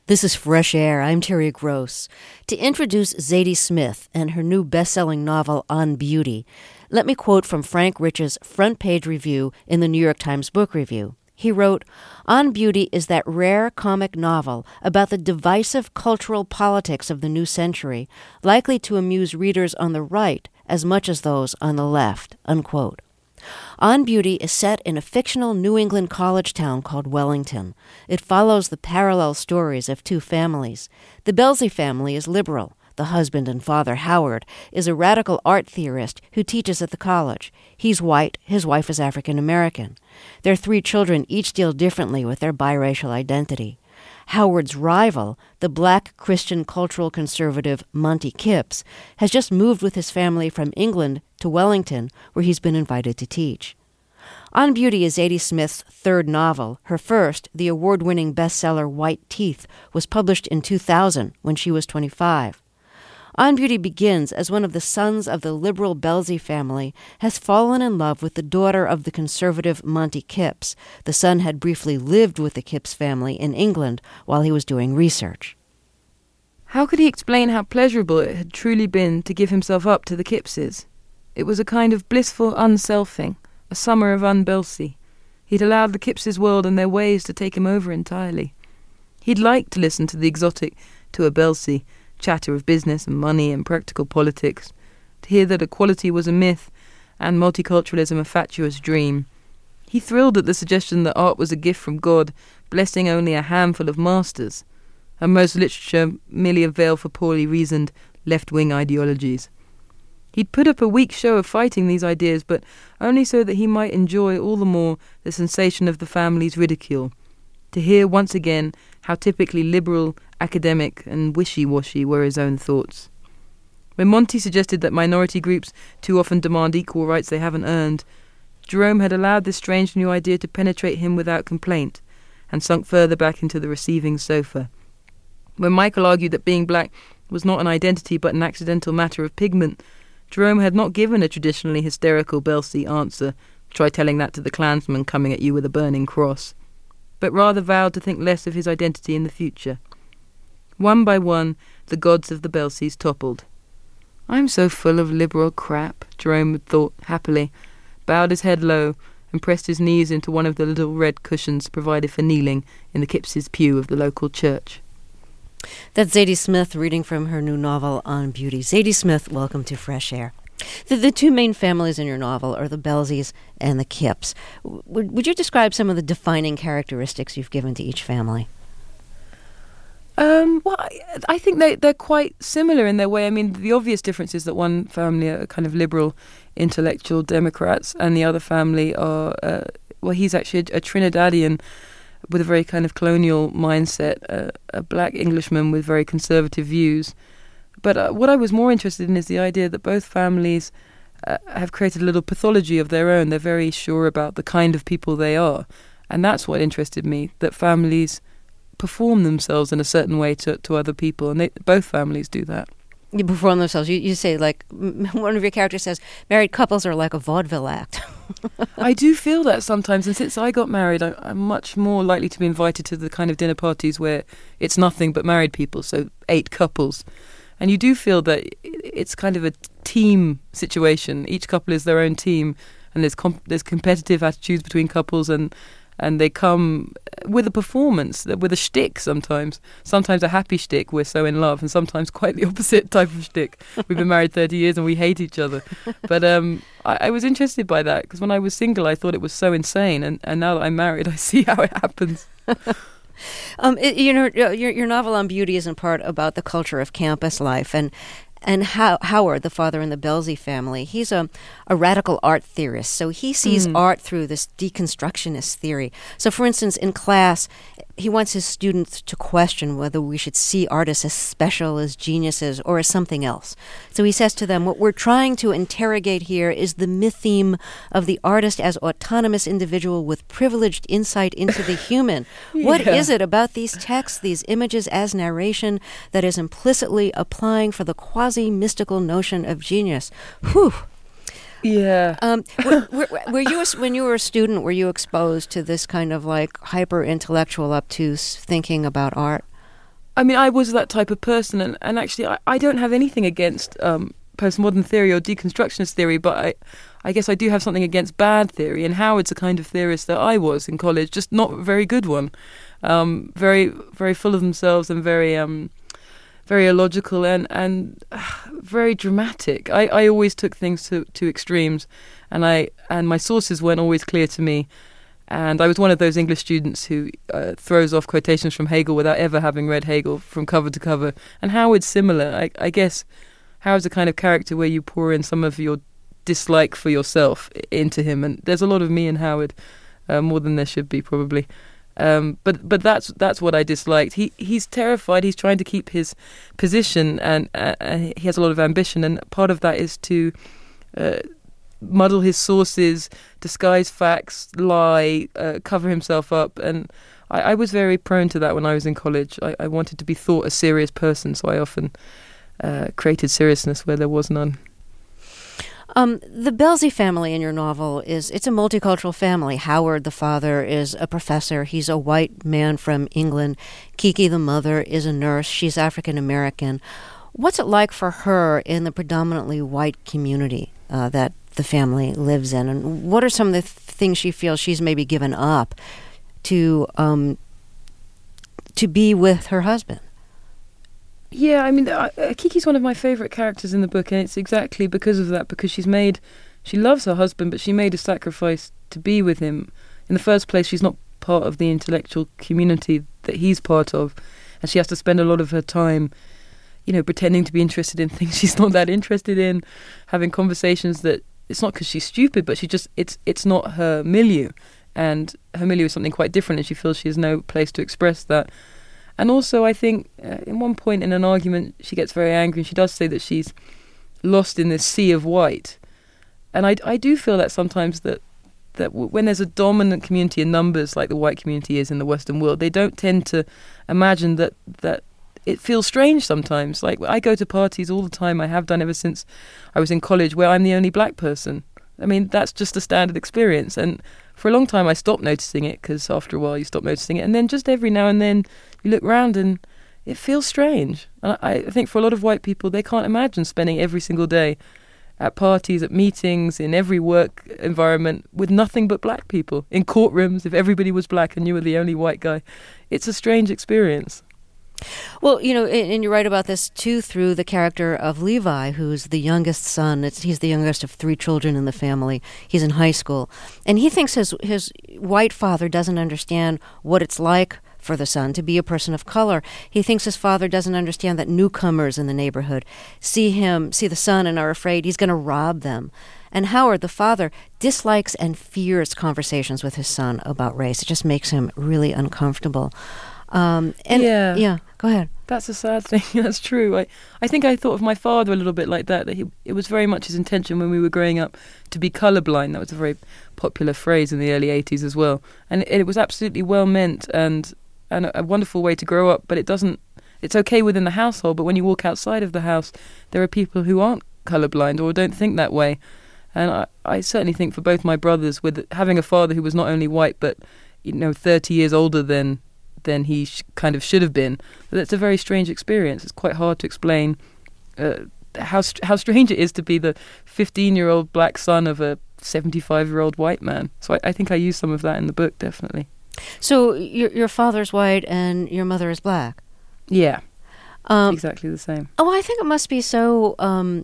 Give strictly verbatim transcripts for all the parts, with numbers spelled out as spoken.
This is Fresh Air. I'm Terry Gross. To introduce Zadie Smith and her new best-selling novel, On Beauty, let me quote from Frank Rich's front-page review in the New York Times Book Review. He wrote, On Beauty is that rare comic novel about the divisive cultural politics of the new century, likely to amuse readers on the right as much as those on the left, unquote. On Beauty is set in a fictional New England college town called Wellington. It follows the parallel stories of two families. The Belsey family is liberal. The husband and father, Howard, is a radical art theorist who teaches at the college. He's white, his wife is African American. Their three children each deal differently with their biracial identity. Howard's rival, the black Christian cultural conservative Monty Kipps, has just moved with his family from England to Wellington, where he's been invited to teach. On Beauty is Zadie Smith's third novel. Her first, the award-winning bestseller White Teeth, was published in two thousand when she was twenty-five. On Beauty begins as one of the sons of the liberal Belsey family has fallen in love with the daughter of the conservative Monty Kipps. The son had briefly lived with the Kipps family in England while he was doing research. How could he explain how pleasurable it had truly been to give himself up to the Kippses? It was a kind of blissful unselfing, a summer of un-Belsey. He'd allowed the Kippses' world and their ways to take him over entirely. He'd liked to listen to the exotic to a Belsey, chatter of business and money and practical politics, to hear that equality was a myth and multiculturalism a fatuous dream. He thrilled at the suggestion that art was a gift from God, blessing only a handful of masters, and most literature merely a veil for poorly reasoned left-wing ideologies. He'd put up a weak show of fighting these ideas, but only so that he might enjoy all the more the sensation of the family's ridicule, to hear once again how typically liberal, academic and wishy-washy were his own thoughts. When Monty suggested that minority groups too often demand equal rights they haven't earned, Jerome had allowed this strange new idea to penetrate him without complaint, and sunk further back into the receiving sofa. When Michael argued that being black was not an identity but an accidental matter of pigment, Jerome had not given a traditionally hysterical Belsey answer, try telling that to the Klansman coming at you with a burning cross, but rather vowed to think less of his identity in the future. One by one, the gods of the Belseys toppled. I'm so full of liberal crap, Jerome had thought happily, bowed his head low, and pressed his knees into one of the little red cushions provided for kneeling in the Kippses' pew of the local church. That's Zadie Smith reading from her new novel, On Beauty. Zadie Smith, welcome to Fresh Air. The, the two main families in your novel are the Belseys and the Kipps. Would, would you describe some of the defining characteristics you've given to each family? Um, well, I, I think they, they're quite similar in their way. I mean, the obvious difference is that one family are kind of liberal, intellectual Democrats, and the other family are, uh, well, he's actually a, a Trinidadian with a very kind of colonial mindset, uh, a black Englishman with very conservative views. But uh, what I was more interested in is the idea that both families uh, have created a little pathology of their own. They're very sure about the kind of people they are. And that's what interested me, that families perform themselves in a certain way to, to other people. And they, both families do that. You perform themselves. You, you say, like, one of your characters says, married couples are like a vaudeville act. I do feel that sometimes. And since I got married, I, I'm much more likely to be invited to the kind of dinner parties where it's nothing but married people, so eight couples. And you do feel that it's kind of a team situation. Each couple is their own team, and there's comp- there's competitive attitudes between couples, and and they come with a performance, with a shtick sometimes. Sometimes a happy shtick, we're so in love, and sometimes quite the opposite type of shtick. We've been married thirty years and we hate each other. But um, I, I was interested by that, because when I was single, I thought it was so insane, and, and now that I'm married, I see how it happens. Um, it, you know, your your novel On Beauty is in part about the culture of campus life, and and how, Howard, the father in the Belsey family, he's a, a radical art theorist, so he sees mm. art through this deconstructionist theory. So, for instance, in class, he wants his students to question whether we should see artists as special, as geniuses, or as something else. So he says to them, what we're trying to interrogate here is the mytheme of the artist as autonomous individual with privileged insight into the human. yeah. What is it about these texts, these images as narration, that is implicitly applying for the quasi-mystical notion of genius? Whew. Yeah. Um, were, were, were you, when you were a student, were you exposed to this kind of like hyper-intellectual, obtuse thinking about art? I mean, I was that type of person, and, and actually I, I don't have anything against um, postmodern theory or deconstructionist theory, but I, I guess I do have something against bad theory, and Howard's the kind of theorist that I was in college, just not a very good one. Um, very, very full of themselves and very... Um, very illogical and, and uh, very dramatic. I, I always took things to, to extremes, and I and my sources weren't always clear to me. And I was one of those English students who uh, throws off quotations from Hegel without ever having read Hegel from cover to cover. And Howard's similar. I, I guess Howard's a kind of character where you pour in some of your dislike for yourself into him. And there's a lot of me in Howard, uh, more than there should be probably. Um, but but that's that's what I disliked. He he's terrified. He's trying to keep his position, and uh, he has a lot of ambition. And part of that is to uh, muddle his sources, disguise facts, lie, uh, cover himself up. And I, I was very prone to that when I was in college. I, I wanted to be thought a serious person, so I often uh, created seriousness where there was none. Um, the Belsey family in your novel is, it's a multicultural family. Howard, the father, is a professor. He's a white man from England. Kiki, the mother, is a nurse. She's African American. What's it like for her in the predominantly white community uh, that the family lives in? And what are some of the th- things she feels she's maybe given up to um, to be with her husband? Yeah, I mean, uh, Kiki's one of my favourite characters in the book, and it's exactly because of that, because she's made, she loves her husband, but she made a sacrifice to be with him. In the first place, she's not part of the intellectual community that he's part of, and she has to spend a lot of her time, you know, pretending to be interested in things she's not that interested in, having conversations that, it's not because she's stupid, but she just, it's it's not her milieu, and her milieu is something quite different, and she feels she has no place to express that. And also, I think, uh, in one point in an argument, she gets very angry, and she does say that she's lost in this sea of white. And I, I do feel that sometimes that, that w- when there's a dominant community in numbers, like the white community is in the Western world, they don't tend to imagine that, that it feels strange sometimes. Like, I go to parties all the time, I have done ever since I was in college, where I'm the only black person. I mean, that's just a standard experience. And for a long time, I stopped noticing it, because after a while you stop noticing it. And then just every now and then you look around and it feels strange. And I, I think for a lot of white people, they can't imagine spending every single day at parties, at meetings, in every work environment with nothing but black people. In courtrooms, if everybody was black and you were the only white guy. It's a strange experience. Well, you know, and, and you write about this, too, through the character of Levi, who's the youngest son. It's, he's the youngest of three children in the family. He's in high school. And he thinks his his white father doesn't understand what it's like for the son to be a person of color. He thinks his father doesn't understand that newcomers in the neighborhood see him, see the son, and are afraid he's going to rob them. And Howard, the father, dislikes and fears conversations with his son about race. It just makes him really uncomfortable. Um, and yeah. yeah, go ahead. That's a sad thing. That's true. I, I think I thought of my father a little bit like that. That he, it was very much his intention when we were growing up to be colourblind. That was a very popular phrase in the early eighties as well. And it, it was absolutely well meant and and a, a wonderful way to grow up. But it doesn't. It's okay within the household. But when you walk outside of the house, there are people who aren't colourblind or don't think that way. And I, I certainly think for both my brothers, with having a father who was not only white but, you know, thirty years older than. than he sh- kind of should have been. But that's a very strange experience. It's quite hard to explain uh, how st- how strange it is to be the fifteen-year-old black son of a seventy-five-year-old white man. So I, I think I use some of that in the book, definitely. So your your father's white and your mother is black? Yeah, um, exactly the same. Oh, I think it must be so um,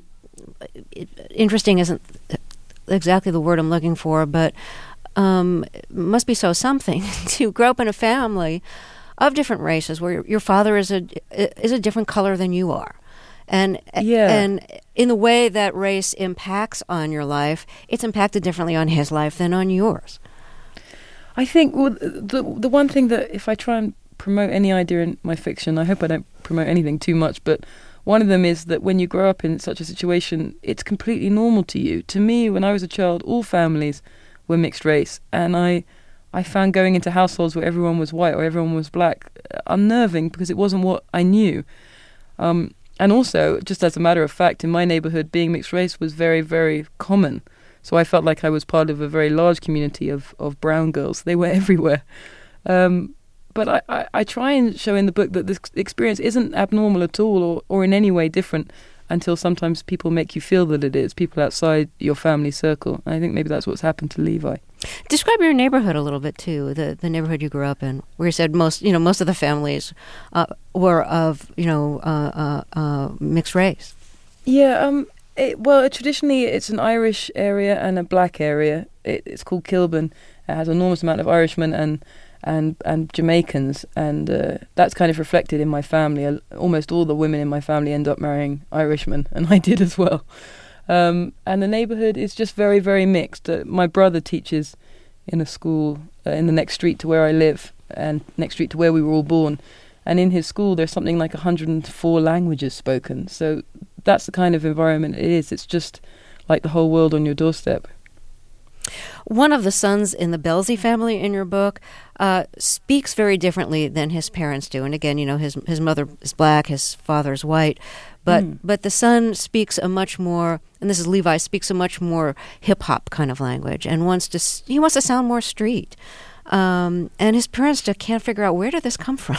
interesting isn't exactly the word I'm looking for, but Um, must be so something to grow up in a family of different races where your, your father is a is a different color than you are, and yeah. and in the way that race impacts on your life, it's impacted differently on his life than on yours. I think well, the the one thing that if I try and promote any idea in my fiction, I hope I don't promote anything too much, but one of them is that when you grow up in such a situation, it's completely normal to you. To me, when I was a child, all families were mixed race, and I I found going into households where everyone was white or everyone was black unnerving because it wasn't what I knew. Um, and also, just as a matter of fact, in my neighborhood, being mixed race was very, very common. So I felt like I was part of a very large community of, of brown girls. They were everywhere. Um, but I, I, I try and show in the book that this experience isn't abnormal at all or, or in any way different until sometimes people make you feel that it is, people outside your family circle. I think maybe that's what's happened to Levi. Describe your neighborhood a little bit too, the the neighborhood you grew up in, where you said most, you know, most of the families uh, were of, you know, uh, uh, uh, mixed race. Yeah, um, it, well, traditionally it's an Irish area and a black area. It, it's called Kilburn. It has an enormous amount of Irishmen and and and Jamaicans, and uh, that's kind of reflected in my family. Uh, almost all the women in my family end up marrying Irishmen, and I did as well. Um, and the neighbourhood is just very, very mixed. Uh, my brother teaches in a school uh, in the next street to where I live, and next street to where we were all born. And in his school, there's something like one hundred four languages spoken. So that's the kind of environment it is. It's just like the whole world on your doorstep. One of the sons in the Belsey family in your book uh, speaks very differently than his parents do. And again, you know, his his mother is black, his father's white. But mm. but the son speaks a much more, and this is Levi, speaks a much more hip-hop kind of language and wants to, he wants to sound more street. Um, and his parents just can't figure out, where did this come from?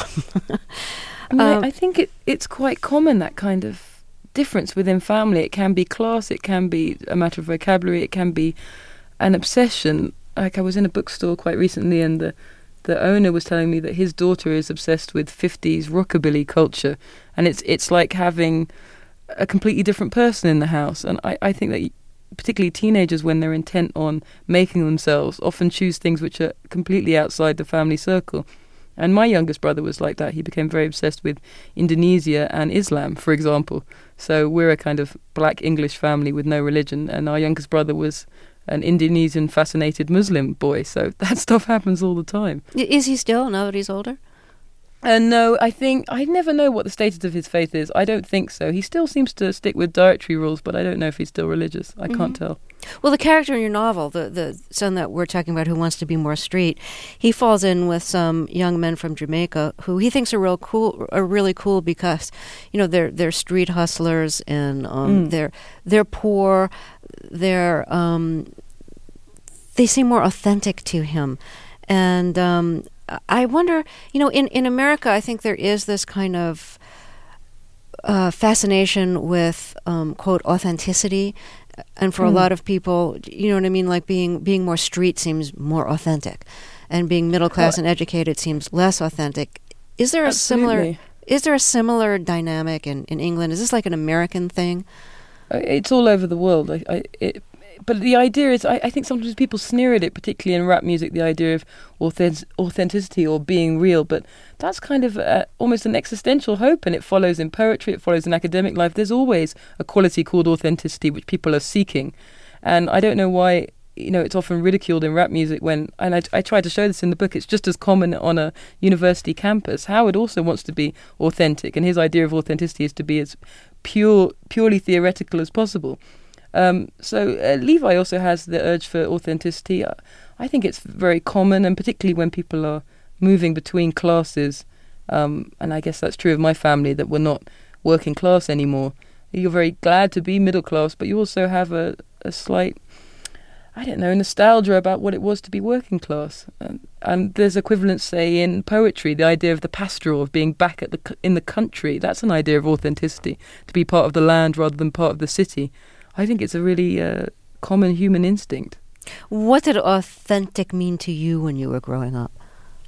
I, mean, um, I, I think it, it's quite common, that kind of difference within family. It can be class, it can be a matter of vocabulary, it can be an obsession. Like, I was in a bookstore quite recently, and the the owner was telling me that his daughter is obsessed with fifties rockabilly culture, and it's it's like having a completely different person in the house. And I, I think that particularly teenagers, when they're intent on making themselves, often choose things which are completely outside the family circle. And my youngest brother was like that. He became very obsessed with Indonesia and Islam, for example. So we're a kind of black English family with no religion, and our youngest brother was an Indonesian fascinated Muslim boy. So that stuff happens all the time. Is he still, now that he's older? Uh, no, I think, I never know what the status of his faith is. I don't think so. He still seems to stick with dietary rules, but I don't know if he's still religious. I mm-hmm. can't tell. Well, the character in your novel, the, the son that we're talking about who wants to be more street, he falls in with some young men from Jamaica who he thinks are real cool, are really cool because, you know, they're they're street hustlers, and um, mm. they're they're poor, they're um, they seem more authentic to him, and um, I wonder, you know, in in America, I think there is this kind of uh, fascination with um, quote authenticity. And for mm. a lot of people, you know what I mean, like being being more street seems more authentic, and being middle class well, and educated seems less authentic. Is there a absolutely. similar is there a similar dynamic in, in England? Is this like an American thing? It's all over the world. I, I, it, but the idea is, I, I think sometimes people sneer at it, particularly in rap music, the idea of authentic, authenticity or being real. But that's kind of uh, almost an existential hope, and it follows in poetry, it follows in academic life. There's always a quality called authenticity which people are seeking. And I don't know why, you know, it's often ridiculed in rap music when, and I, I try to show this in the book, it's just as common on a university campus. Howard also wants to be authentic, and his idea of authenticity is to be as pure, purely theoretical as possible. Um, so uh, Levi also has the urge for authenticity. Uh, I think it's very common, and particularly when people are moving between classes, um, and I guess that's true of my family, that we're not working class anymore. You're very glad to be middle class, but you also have a, a slight, I don't know, nostalgia about what it was to be working class. And, and there's equivalents, say, in poetry, the idea of the pastoral, of being back at the in the country. That's an idea of authenticity, to be part of the land rather than part of the city. I think it's a really uh, common human instinct. What did authentic mean to you when you were growing up?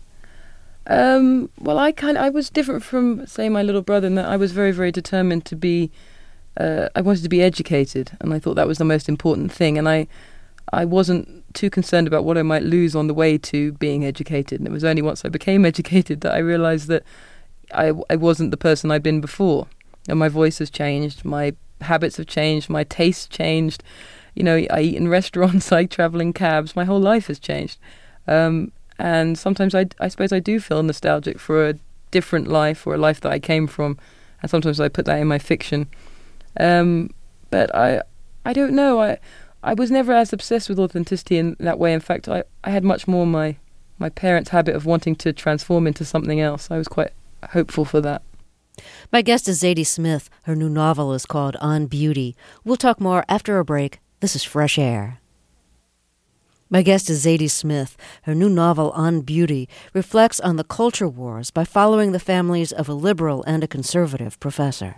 Um, well, I kind I was different from, say, my little brother in that I was very, very determined to be. Uh, I wanted to be educated, and I thought that was the most important thing. And I, I wasn't too concerned about what I might lose on the way to being educated. And it was only once I became educated that I realised that I I wasn't the person I'd been before, and my voice has changed. My habits have changed, my tastes changed. You know, I eat in restaurants, I travel in cabs. My whole life has changed. Um, and sometimes I, I suppose I do feel nostalgic for a different life, or a life that I came from. And sometimes I put that in my fiction. Um, but I I don't know. I I was never as obsessed with authenticity in that way. In fact, I, I had much more my, my parents' habit of wanting to transform into something else. I was quite hopeful for that. My guest is Zadie Smith. Her new novel is called On Beauty. We'll talk more after a break. This is Fresh Air. My guest is Zadie Smith. Her new novel, On Beauty, reflects on the culture wars by following the families of a liberal and a conservative professor.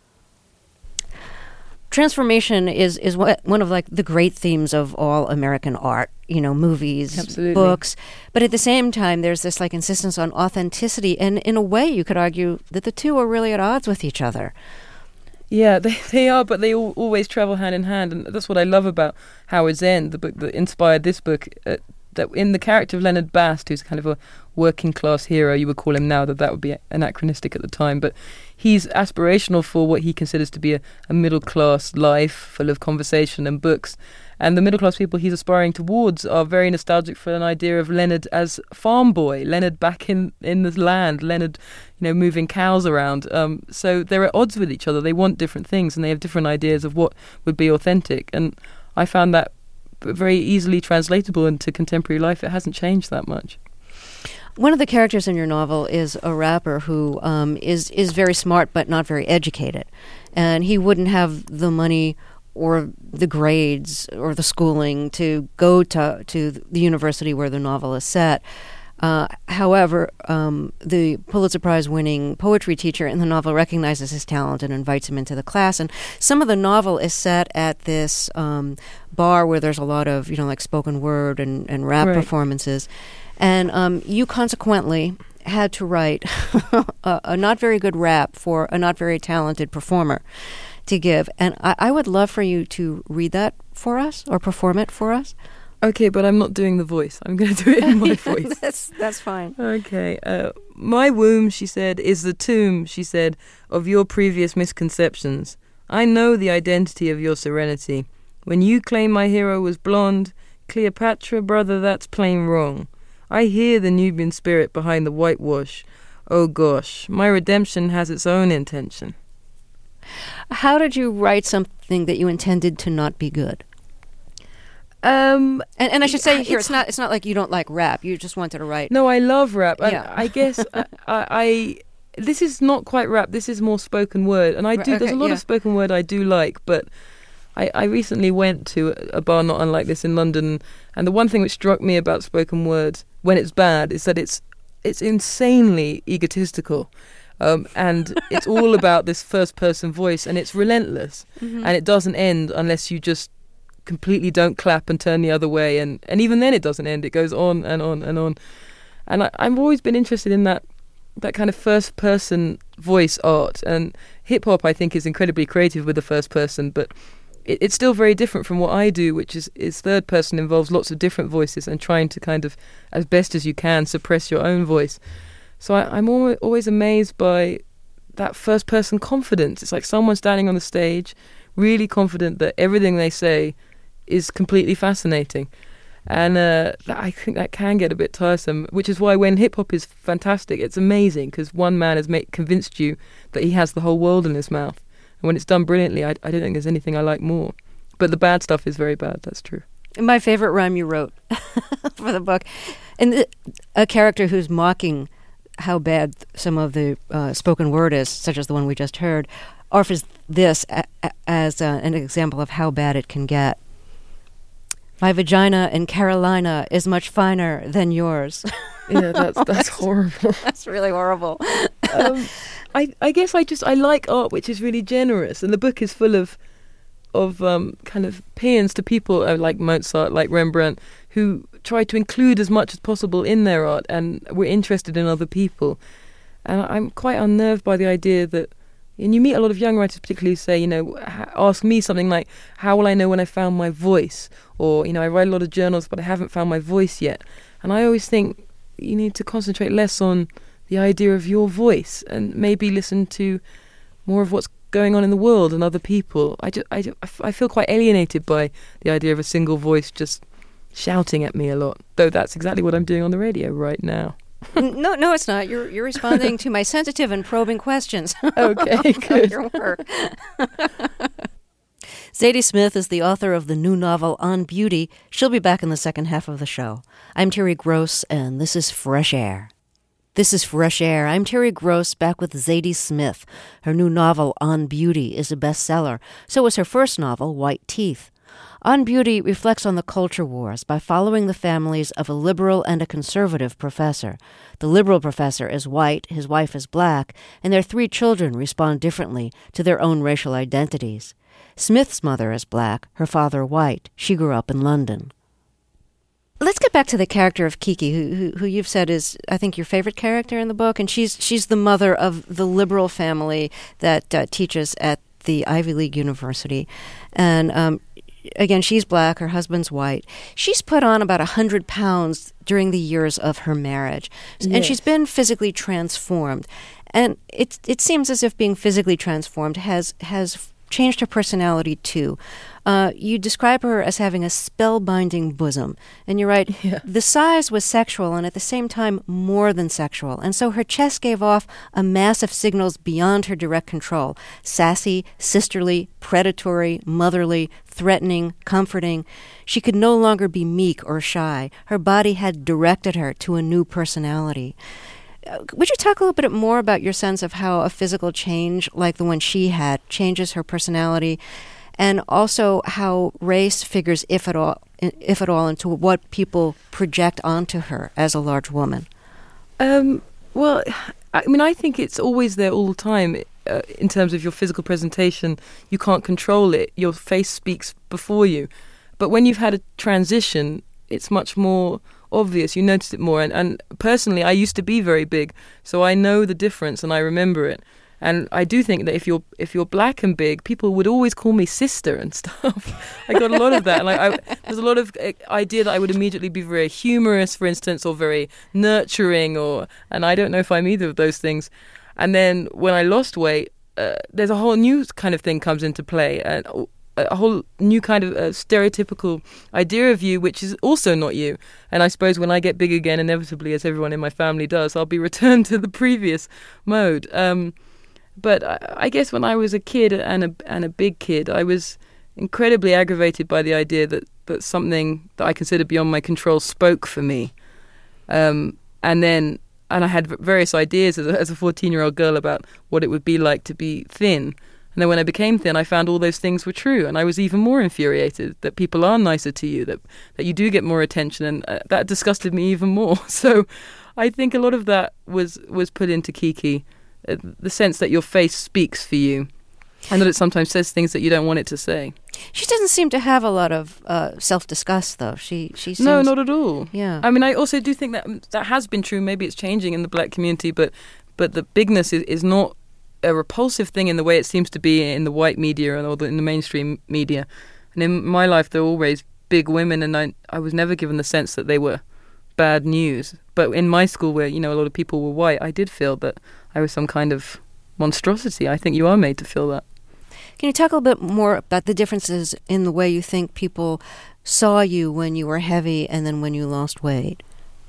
Transformation is, is one of like the great themes of all American art, you know, movies, Absolutely. books. But at the same time, there's this like insistence on authenticity. And in a way, you could argue that the two are really at odds with each other. Yeah, they they are, but they all, always travel hand in hand, and that's what I love about Howard's End, the book that inspired this book. Uh, that in the character of Leonard Bast, who's kind of a working class hero, you would call him now, that that would be anachronistic at the time, but he's aspirational for what he considers to be a, a middle class life full of conversation and books. And the middle class people he's aspiring towards are very nostalgic for an idea of Leonard as farm boy, Leonard back in, in the land, Leonard, you know, moving cows around. Um, so they're at odds with each other. They want different things, and they have different ideas of what would be authentic. And I found that very easily translatable into contemporary life. It hasn't changed that much. One of the characters in your novel is a rapper who um, is is very smart but not very educated, and he wouldn't have the money or the grades or the schooling to go to to the university where the novel is set. Uh, however, um, the Pulitzer Prize-winning poetry teacher in the novel recognizes his talent and invites him into the class. And some of the novel is set at this um, bar where there's a lot of, you know, like spoken word and, and rap right. performances. And um, you consequently had to write a, a not very good rap for a not very talented performer to give. And I, I would love for you to read that for us or perform it for us. Okay, but I'm not doing the voice. I'm going to do it in my voice. that's that's fine. Okay. Uh, my womb, she said, is the tomb, she said, of your previous misconceptions. I know the identity of your serenity. When you claim my hero was blonde, Cleopatra, brother, that's plain wrong. I hear the Nubian spirit behind the whitewash. Oh gosh, my redemption has its own intention. How did you write something that you intended to not be good? Um, and, and I should say here, it's it's not it's not like you don't like rap. You just wanted to write. No, I love rap. Yeah. I, I guess I, I, I this is not quite rap. This is more spoken word, and I do. Okay, there's a lot yeah. of spoken word I do like, but I, I recently went to a bar not unlike this in London, and the one thing which struck me about spoken word when it's bad is that it's it's insanely egotistical. Um, and it's all about this first person voice, and it's relentless, Mm-hmm. and it doesn't end unless you just completely don't clap and turn the other way, and, and even then it doesn't end. It goes on and on and on. And I, I've always been interested in that that kind of first person voice art, and hip hop I think is incredibly creative with the first person, but it, it's still very different from what I do, which is, is third person, involves lots of different voices and trying to kind of, as best as you can, suppress your own voice. So I, I'm always, always amazed by that first person confidence. It's like someone standing on the stage really confident that everything they say is completely fascinating, and uh, that, I think that can get a bit tiresome, which is why when hip-hop is fantastic, it's amazing, because one man has made, convinced you that he has the whole world in his mouth, and when it's done brilliantly, I, I don't think there's anything I like more. But the bad stuff is very bad, that's true. My favorite rhyme you wrote for the book, and the, a character who's mocking how bad some of the uh, spoken word is, such as the one we just heard, offers this a, a, as uh, an example of how bad it can get. My vagina in Carolina is much finer than yours. Yeah, that's that's horrible. That's really horrible. um, I I guess I just I like art which is really generous, and the book is full of of um, kind of paeans to people uh, like Mozart, like Rembrandt, who try to include as much as possible in their art, and we're interested in other people. And I'm quite unnerved by the idea that. And you meet a lot of young writers particularly who say, you know, ask me something like, how will I know when I found my voice? Or, you know, I write a lot of journals, but I haven't found my voice yet. And I always think you need to concentrate less on the idea of your voice and maybe listen to more of what's going on in the world and other people. I, just, I, I feel quite alienated by the idea of a single voice just shouting at me a lot, though that's exactly what I'm doing on the radio right now. No, no, it's not. You're you're responding to my sensitive and probing questions. Okay, good. Your work. Zadie Smith is the author of the new novel On Beauty. She'll be back in the second half of the show. I'm Terry Gross, and this is Fresh Air. This is Fresh Air. I'm Terry Gross, back with Zadie Smith. Her new novel, On Beauty, is a bestseller. So is her first novel, White Teeth. On Beauty reflects on the culture wars by following the families of a liberal and a conservative professor. The liberal professor is white, his wife is black, and their three children respond differently to their own racial identities. Smith's mother is black, her father white. She grew up in London. Let's get back to the character of Kiki, who, who, who you've said is, I think, your favorite character in the book, and she's she's the mother of the liberal family that uh, teaches at the Ivy League University, and um, again, she's black, her husband's white. She's put on about one hundred pounds during the years of her marriage, yes. And she's been physically transformed, and it it seems as if being physically transformed has has changed her personality too. Uh, you describe her as having a spellbinding bosom. And you're right, yeah. The size was sexual and at the same time more than sexual. And so her chest gave off a mass of signals beyond her direct control. Sassy, sisterly, predatory, motherly, threatening, comforting. She could no longer be meek or shy. Her body had directed her to a new personality. Would you talk a little bit more about your sense of how a physical change like the one she had changes her personality, and also how race figures, if at all, if at all, into what people project onto her as a large woman? Um, well, I mean, I think it's always there all the time. Uh, in terms of your physical presentation, you can't control it. Your face speaks before you. But when you've had a transition, it's much more obvious. You notice it more. And, and personally, I used to be very big, so I know the difference and I remember it. And I do think that if you're if you're black and big, people would always call me sister and stuff. I got a lot of that. And like, I, there's a lot of uh, idea that I would immediately be very humorous, for instance, or very nurturing, or and I don't know if I'm either of those things. And then when I lost weight, uh, there's a whole new kind of thing comes into play, and a whole new kind of uh, stereotypical idea of you, which is also not you. And I suppose when I get big again, inevitably, as everyone in my family does, I'll be returned to the previous mode. Um, but I, I guess when I was a kid and a and a big kid, I was incredibly aggravated by the idea that, that something that I considered beyond my control spoke for me. Um, and then and I had various ideas as a, as a fourteen-year-old girl about what it would be like to be thin. And then when I became thin, I found all those things were true. And I was even more infuriated that people are nicer to you, that that you do get more attention. And uh, that disgusted me even more. So I think a lot of that was, was put into Kiki, uh, the sense that your face speaks for you and that it sometimes says things that you don't want it to say. She doesn't seem to have a lot of uh, self-disgust, though. She, she seems... No, not at all. Yeah. I mean, I also do think that that has been true. Maybe it's changing in the black community, but, but the bigness is, is not a repulsive thing in the way it seems to be in the white media or the, in the mainstream media. And in my life, there were always big women, and I, I was never given the sense that they were bad news. But in my school, where, you know, a lot of people were white, I did feel that I was some kind of monstrosity. I think you are made to feel that. Can you talk a little bit more about the differences in the way you think people saw you when you were heavy and then when you lost weight?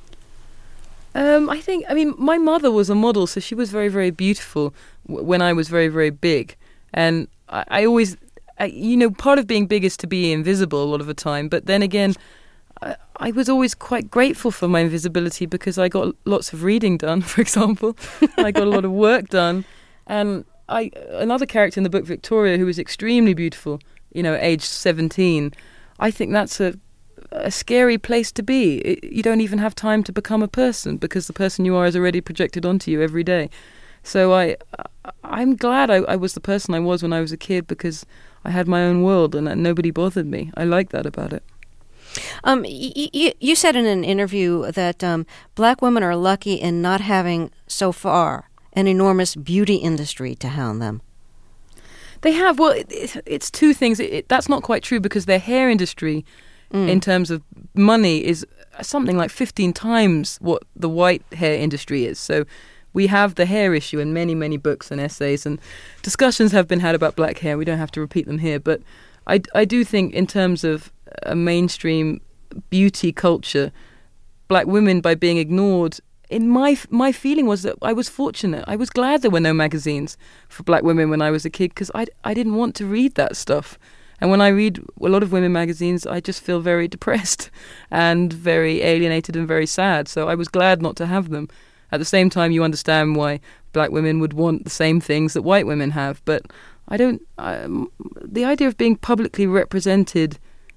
Um, I think, I mean, my mother was a model, so she was very, very beautiful w- when I was very, very big. And I, I always, I, you know, part of being big is to be invisible a lot of the time. But then again, I, I was always quite grateful for my invisibility because I got lots of reading done, for example. I got a lot of work done. And I another character in the book, Victoria, who was extremely beautiful, you know, aged seventeen, I think that's a a scary place to be. It, you don't even have time to become a person because the person you are is already projected onto you every day. So I, I'm glad I, I was the person I was when I was a kid because I had my own world and nobody bothered me. I like that about it. Um, y- y- you said in an interview that um, black women are lucky in not having, so far, an enormous beauty industry to hound them. They have. Well, it, it, it's two things. It, it, that's not quite true because their hair industry, mm. in terms of money, is something like fifteen times what the white hair industry is. So we have the hair issue in many, many books and essays, and discussions have been had about black hair. We don't have to repeat them here. But I, I do think in terms of a mainstream beauty culture, black women, by being ignored, in my my feeling was that I was fortunate. I was glad there were no magazines for black women when I was a kid because I, I didn't want to read that stuff. And when I read a lot of women magazines, I just feel very depressed and very alienated and very sad. So I was glad not to have them. At the same time, you understand why black women would want the same things that white women have. But I don't... I, the idea of being publicly represented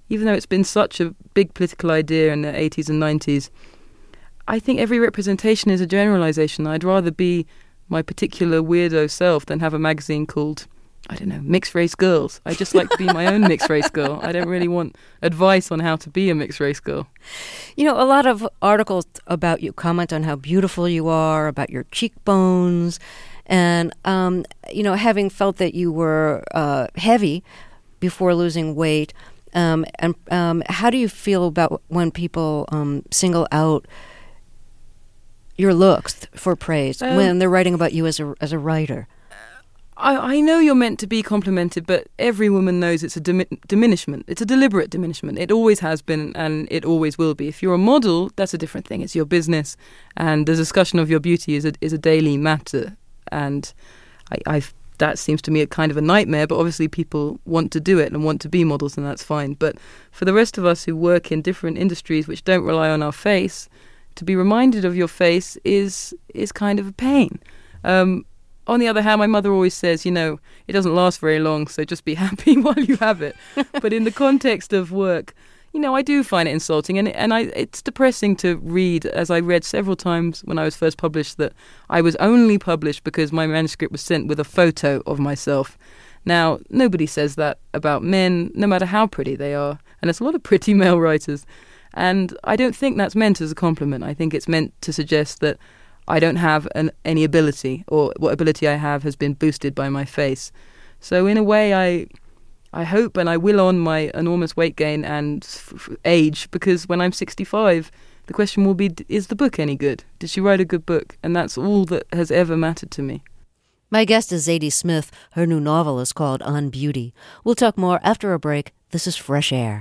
even though it's been such a big political idea in the eighties and nineties, I think every representation is a generalization. I'd rather be my particular weirdo self than have a magazine called, I don't know, Mixed Race Girls. I just like to be my own mixed race girl. I don't really want advice on how to be a mixed race girl. You know, a lot of articles about you comment on how beautiful you are, about your cheekbones, and, um, you know, having felt that you were uh, heavy before losing weight, um, and um, how do you feel about when people um, single out your looks for praise um, when they're writing about you as a as a writer? I, I know you're meant to be complimented, but every woman knows it's a dimi- diminishment. It's a deliberate diminishment. It always has been, and it always will be. If you're a model, that's a different thing. It's your business, and the discussion of your beauty is a, is a daily matter. And I, I've, that seems to me a kind of a nightmare, but obviously people want to do it and want to be models, and that's fine. But for the rest of us who work in different industries which don't rely on our face, to be reminded of your face is is kind of a pain. Um, on the other hand, my mother always says, you know, it doesn't last very long, so just be happy while you have it. But in the context of work, you know, I do find it insulting, and and I it's depressing to read, as I read several times when I was first published, that I was only published because my manuscript was sent with a photo of myself. Now, nobody says that about men, no matter how pretty they are, and there's a lot of pretty male writers. And I don't think that's meant as a compliment. I think it's meant to suggest that I don't have an, any ability, or what ability I have has been boosted by my face. So in a way, I I hope and I will on my enormous weight gain and f- f- age, because when I'm sixty-five, the question will be, is the book any good? Did she write a good book? And that's all that has ever mattered to me. My guest is Zadie Smith. Her new novel is called On Beauty. We'll talk more after a break. This is Fresh Air.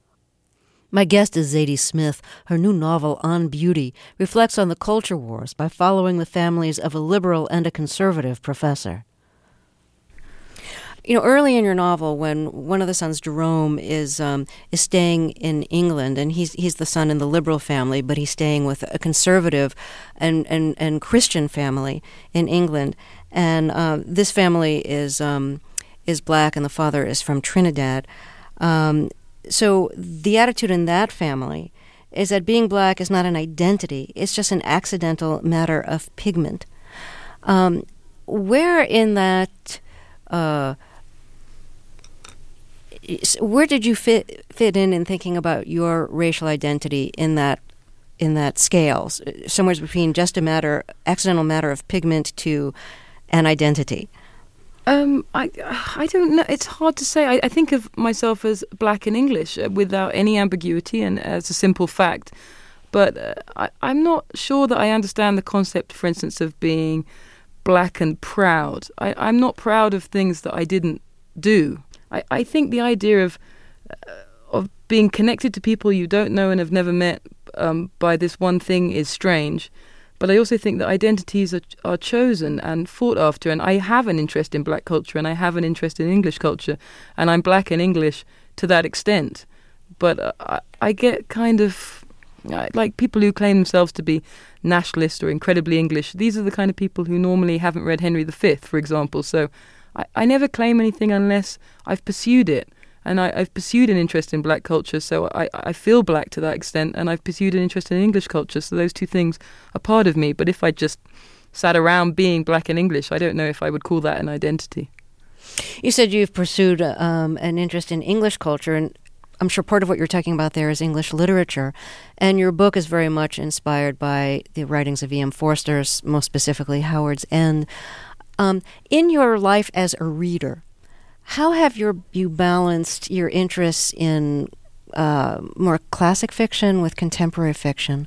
My guest is Zadie Smith. Her new novel, On Beauty, reflects on the culture wars by following the families of a liberal and a conservative professor. You know, early in your novel, when one of the sons, Jerome, is um, is staying in England, and he's he's the son in the liberal family, but he's staying with a conservative and and, and Christian family in England, and uh, this family is um, is black, and the father is from Trinidad. Um, So the attitude in that family is that being black is not an identity. It's just an accidental matter of pigment. Um, where in that, uh, where did you fit fit in in thinking about your racial identity in that in that scale, somewhere between just a matter, accidental matter of pigment to an identity? Um, I I don't know. It's hard to say. I, I think of myself as black and English uh, without any ambiguity and as a simple fact. But uh, I, I'm not sure that I understand the concept, for instance, of being black and proud. I, I'm not proud of things that I didn't do. I, I think the idea of uh, of being connected to people you don't know and have never met um, by this one thing is strange. But I also think that identities are, are chosen and fought after, and I have an interest in black culture, and I have an interest in English culture, and I'm black and English to that extent. But uh, I, I get kind of, uh, like people who claim themselves to be nationalist or incredibly English, these are the kind of people who normally haven't read Henry the Fifth, for example. So I, I never claim anything unless I've pursued it. And I, I've pursued an interest in black culture, so I, I feel black to that extent, and I've pursued an interest in English culture, so those two things are part of me. But if I just sat around being black and English, I don't know if I would call that an identity. You said you've pursued um, an interest in English culture, and I'm sure part of what you're talking about there is English literature, and your book is very much inspired by the writings of E M Forster, most specifically Howard's End. Um, in your life as a reader, how have your, you balanced your interests in uh, more classic fiction with contemporary fiction?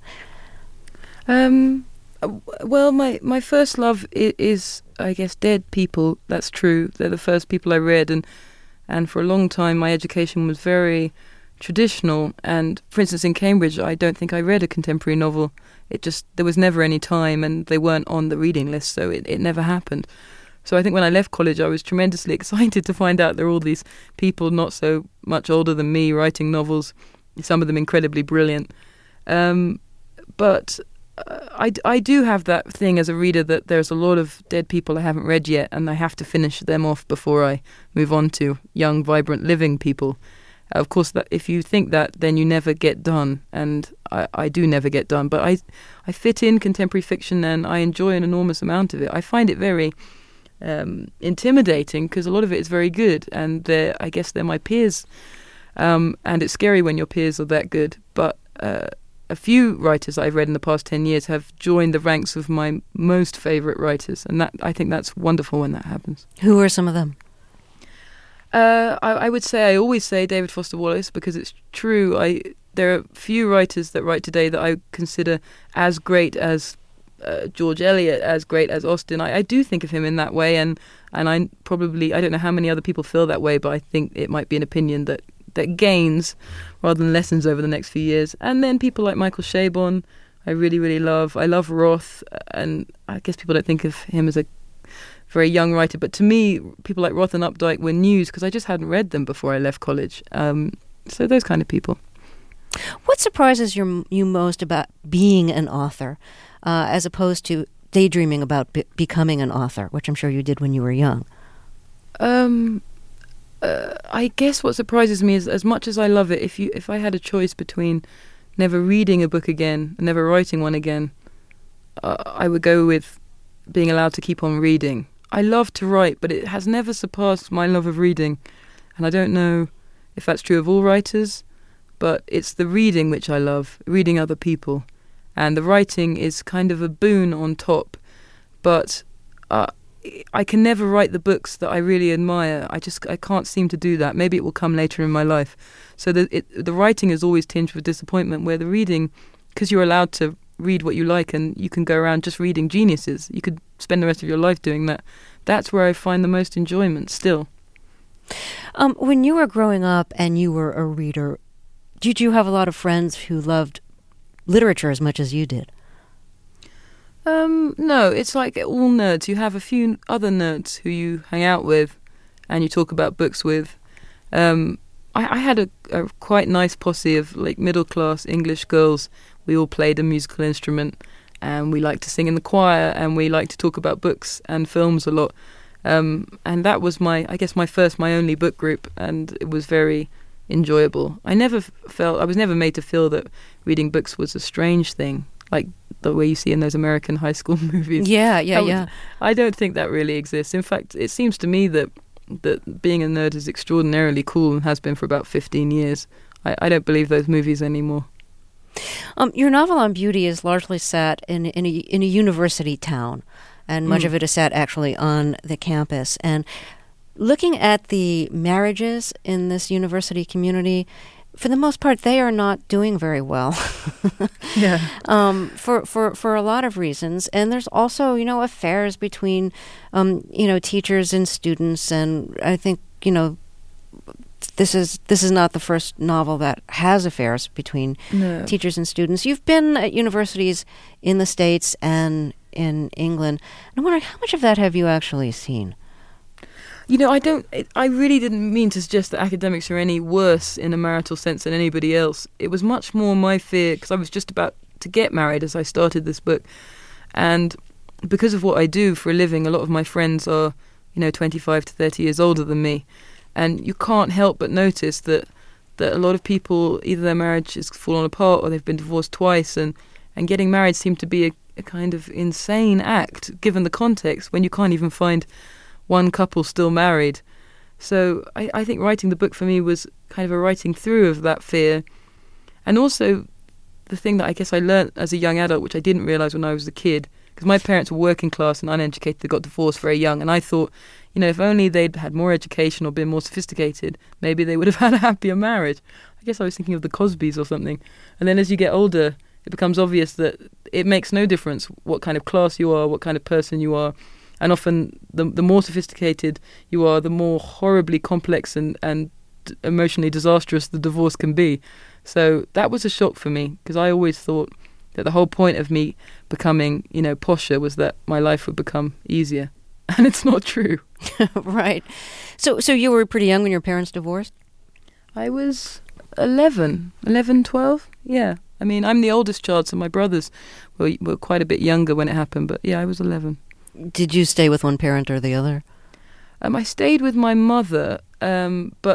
Um, well, my, my first love is, is, I guess, dead people. That's true. They're the first people I read, and and for a long time my education was very traditional. And, for instance, in Cambridge, I don't think I read a contemporary novel. It just, there was never any time, and they weren't on the reading list, so it, it never happened. So I think when I left college, I was tremendously excited to find out there were all these people not so much older than me writing novels, some of them incredibly brilliant. Um, but uh, I, I do have that thing as a reader that there's a lot of dead people I haven't read yet, and I have to finish them off before I move on to young, vibrant, living people. Of course, that if you think that, then you never get done, and I, I do never get done. But I, I fit in contemporary fiction, and I enjoy an enormous amount of it. I find it very um, intimidating because a lot of it is very good, and they're, I guess they're my peers, um, and it's scary when your peers are that good. But uh, a few writers I've read in the past ten years have joined the ranks of my most favourite writers, and that I think that's wonderful when that happens. Who are some of them? Uh, I, I would say I always say David Foster Wallace because it's true. I there are few writers that write today that I consider as great as uh, George Eliot, as great as Austen. I, I do think of him in that way, and and I probably I don't know how many other people feel that way, but I think it might be an opinion that that gains rather than lessens over the next few years. And then people like Michael Chabon, I really really love. I love Roth, and I guess people don't think of him as a very young writer, but to me, people like Roth and Updike were news because I just hadn't read them before I left college. Um, so those kind of people. What surprises your, you most about being an author, uh, as opposed to daydreaming about be- becoming an author, which I'm sure you did when you were young? Um, uh, I guess what surprises me is, as much as I love it, if you if I had a choice between never reading a book again and never writing one again, uh, I would go with being allowed to keep on reading. I love to write, but it has never surpassed my love of reading. And I don't know if that's true of all writers, but it's the reading which I love, reading other people. And the writing is kind of a boon on top. But uh, I can never write the books that I really admire. I just I can't seem to do that. Maybe it will come later in my life. So the, it, the writing is always tinged with disappointment, where the reading, because you're allowed to read what you like and you can go around just reading geniuses. You could spend the rest of your life doing that. That's where I find the most enjoyment still. Um, when you were growing up and you were a reader, did you have a lot of friends who loved literature as much as you did? Um, no, it's like all nerds. You have a few other nerds who you hang out with and you talk about books with. Um, I, I had a, a quite nice posse of like middle-class English girls. We all played a musical instrument, and we liked to sing in the choir, and we liked to talk about books and films a lot. Um, and that was my, I guess, my first, my only book group, and it was very enjoyable. I never felt, I was never made to feel that reading books was a strange thing, like the way you see in those American high school movies. Yeah, yeah, was, yeah. I don't think that really exists. In fact, it seems to me that that being a nerd is extraordinarily cool and has been for about fifteen years. I, I don't believe those movies anymore. Um, your novel on beauty is largely set in in a, in a university town, and much Mm. of it is set actually on the campus. And looking at the marriages in this university community, for the most part, they are not doing very well. Yeah. Um, for, for, for a lot of reasons. And there's also, you know, affairs between, um, you know, teachers and students. And I think, you know, this is this is not the first novel that has affairs between No. teachers and students. You've been at universities in the States and in England. I'm wondering, how much of that have you actually seen? You know, I don't. It, I really didn't mean to suggest that academics are any worse in a marital sense than anybody else. It was much more my fear, because I was just about to get married as I started this book, and because of what I do for a living, a lot of my friends are, you know, twenty-five to thirty years older than me, and you can't help but notice that that a lot of people, either their marriage has fallen apart or they've been divorced twice, and and getting married seemed to be a, a kind of insane act given the context when you can't even find one couple still married. So I, I think writing the book for me was kind of a writing through of that fear. And also the thing that I guess I learnt as a young adult, which I didn't realise when I was a kid, because my parents were working class and uneducated, they got divorced very young, and I thought, you know, if only they'd had more education or been more sophisticated, maybe they would have had a happier marriage. I guess I was thinking of the Cosbys or something. And then as you get older, it becomes obvious that it makes no difference what kind of class you are, what kind of person you are. And often the the more sophisticated you are, the more horribly complex and, and emotionally disastrous the divorce can be. So that was a shock for me, because I always thought that the whole point of me becoming, you know, posher was that my life would become easier. And it's not true. Right. So so you were pretty young when your parents divorced? I was eleven, eleven, twelve. Yeah. I mean, I'm the oldest child, so my brothers were, were quite a bit younger when it happened. But yeah, I was eleven. Did you stay with one parent or the other? Um, I stayed with my mother, um, but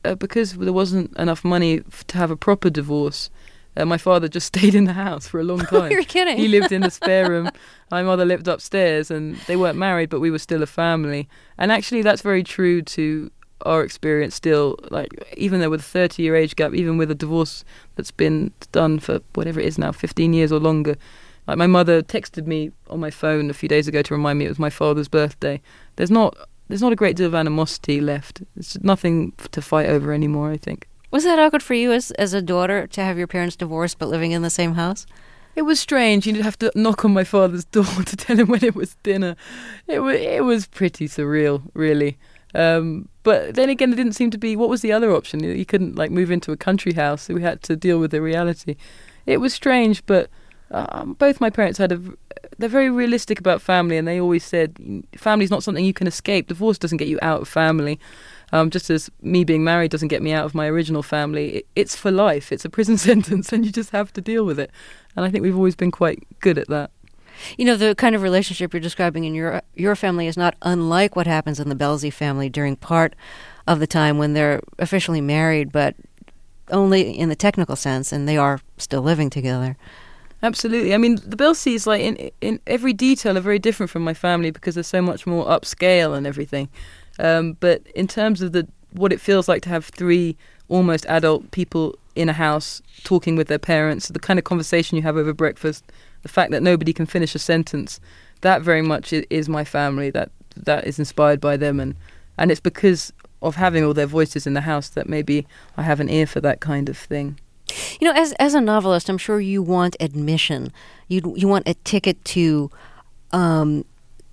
uh, because there wasn't enough money f- to have a proper divorce, uh, my father just stayed in the house for a long time. You're kidding. He lived in the spare room. My mother lived upstairs, and they weren't married, but we were still a family. And actually, that's very true to our experience still. Like, even though with a thirty-year age gap, even with a divorce that's been done for whatever it is now, fifteen years or longer, like my mother texted me on my phone a few days ago to remind me it was my father's birthday. There's not there's not a great deal of animosity left. It's nothing f- to fight over anymore, I think. Was that awkward for you as as a daughter to have your parents divorced but living in the same house? It was strange. You'd have to knock on my father's door to tell him when it was dinner. It was it was pretty surreal, really. Um, but then again, it didn't seem to be. What was the other option? You couldn't like move into a country house, so we had to deal with the reality. It was strange, but um, both my parents had a. They're very realistic about family, and they always said family's not something you can escape. Divorce doesn't get you out of family. Um, just as me being married doesn't get me out of my original family. It, it's for life. It's a prison sentence, and you just have to deal with it. And I think we've always been quite good at that. You know, the kind of relationship you're describing in your your family is not unlike what happens in the Belsey family during part of the time when they're officially married, but only in the technical sense, and they are still living together. Absolutely. I mean, the Belseys, like in in every detail, are very different from my family because they're so much more upscale and everything. Um, but in terms of the what it feels like to have three almost adult people in a house talking with their parents, the kind of conversation you have over breakfast, the fact that nobody can finish a sentence, that very much is my family. That that is inspired by them, and and it's because of having all their voices in the house that maybe I have an ear for that kind of thing. You know, as as a novelist, I'm sure you want admission. You you want a ticket to um,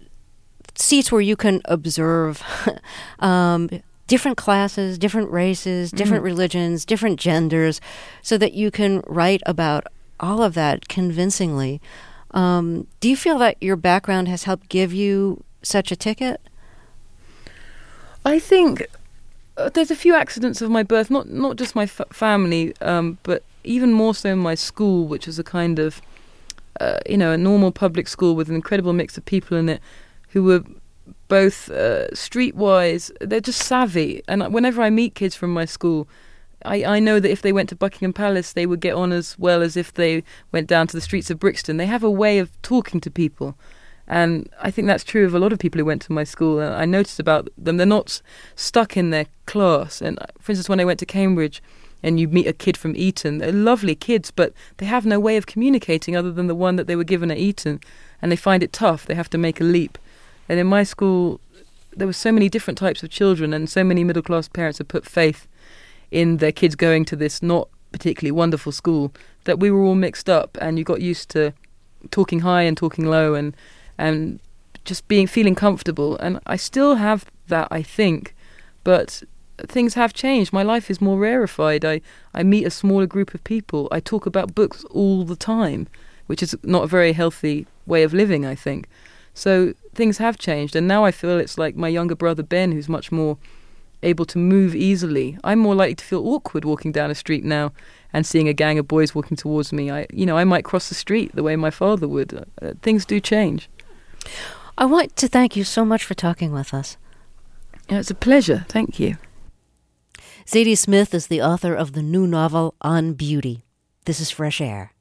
seats where you can observe um, different classes, different races, different mm. religions, different genders, so that you can write about all of that convincingly. Um, do you feel that your background has helped give you such a ticket? I think uh, there's a few accidents of my birth, not not just my f- family, um, but even more so in my school, which was a kind of, uh, you know, a normal public school with an incredible mix of people in it who were both uh, streetwise. They're just savvy. And whenever I meet kids from my school, I, I know that if they went to Buckingham Palace, they would get on as well as if they went down to the streets of Brixton. They have a way of talking to people. And I think that's true of a lot of people who went to my school. And I noticed about them, they're not stuck in their class. And for instance, when I went to Cambridge and you meet a kid from Eton, they're lovely kids, but they have no way of communicating other than the one that they were given at Eton. And they find it tough. They have to make a leap. And in my school, there were so many different types of children, and so many middle-class parents had put faith in their kids going to this not particularly wonderful school that we were all mixed up, and you got used to talking high and talking low and and just being feeling comfortable. And I still have that, I think, but things have changed. My life is more rarefied. I, I meet a smaller group of people. I talk about books all the time, which is not a very healthy way of living, I think. So things have changed, and now I feel it's like my younger brother Ben, who's much more able to move easily. I'm more likely to feel awkward walking down a street now and seeing a gang of boys walking towards me. I, you know, I might cross the street the way my father would. Uh, things do change. I want to thank you so much for talking with us. Yeah, it's a pleasure. Thank you. Zadie Smith is the author of the new novel On Beauty. This is Fresh Air.